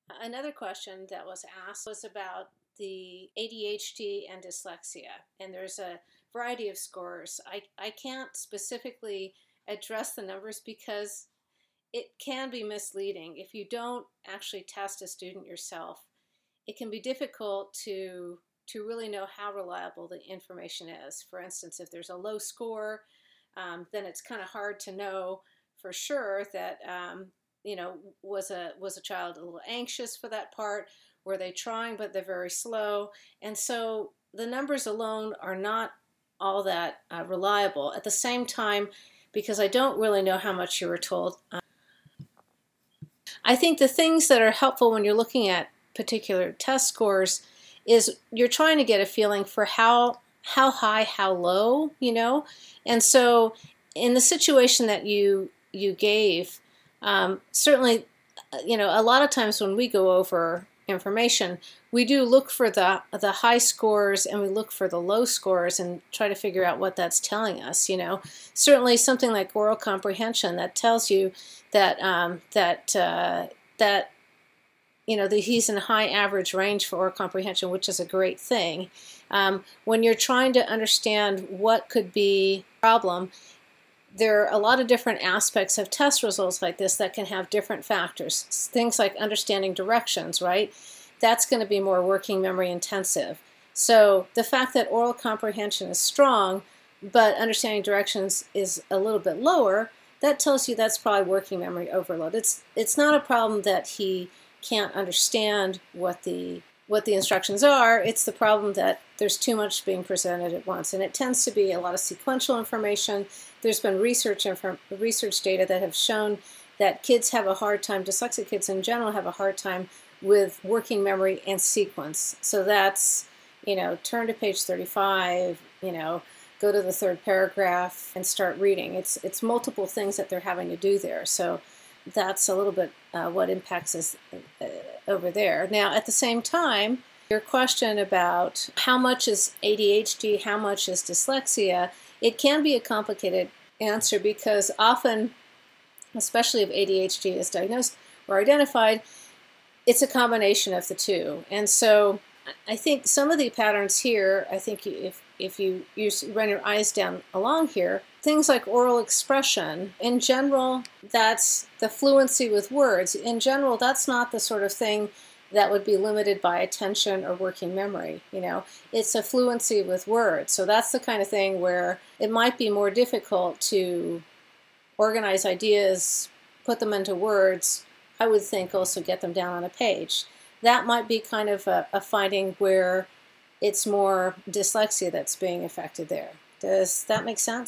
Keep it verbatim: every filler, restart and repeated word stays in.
Another question that was asked was about the A D H D and dyslexia, and there's a variety of scores. I, I can't specifically address the numbers because it can be misleading. If you don't actually test a student yourself, it can be difficult to to really know how reliable the information is. For instance, if there's a low score, um, then it's kind of hard to know for sure that um, you know was a was a child a little anxious for that part. Were they trying but they're very slow? And so the numbers alone are not all that uh, reliable. At the same time, because I don't really know how much you were told, uh, I think the things that are helpful when you're looking at particular test scores is you're trying to get a feeling for how how high, how low, you know. And so in the situation that you you gave, um, certainly, you know, a lot of times when we go over information, we do look for the the high scores and we look for the low scores and try to figure out what that's telling us. You know, certainly something like oral comprehension that tells you that um, that uh, that you know that he's in a high average range for oral comprehension, which is a great thing. Um, when you're trying to understand what could be a problem, there are a lot of different aspects of test results like this that can have different factors. Things like understanding directions, right? That's going to be more working memory intensive. So the fact that oral comprehension is strong, but understanding directions is a little bit lower, that tells you that's probably working memory overload. It's it's not a problem that he can't understand what the what the instructions are. It's the problem that there's too much being presented at once, and it tends to be a lot of sequential information. There's been research inform, research data that have shown that kids have a hard time, dyslexic kids in general have a hard time with working memory and sequence. So that's, you know, turn to page thirty-five, you know, go to the third paragraph and start reading. It's it's multiple things that they're having to do there. So that's a little bit uh, what impacts us uh, over there. Now, at the same time, your question about how much is A D H D, how much is dyslexia, it can be a complicated answer because often, especially if A D H D is diagnosed or identified, it's a combination of the two. And so I think some of the patterns here, I think if, if you, you run your eyes down along here, things like oral expression, in general, that's the fluency with words. In general, that's not the sort of thing that would be limited by attention or working memory. You know, it's a fluency with words. So that's the kind of thing where it might be more difficult to organize ideas, put them into words. I would think also get them down on a page. That might be kind of a, a finding where it's more dyslexia that's being affected there. Does that make sense?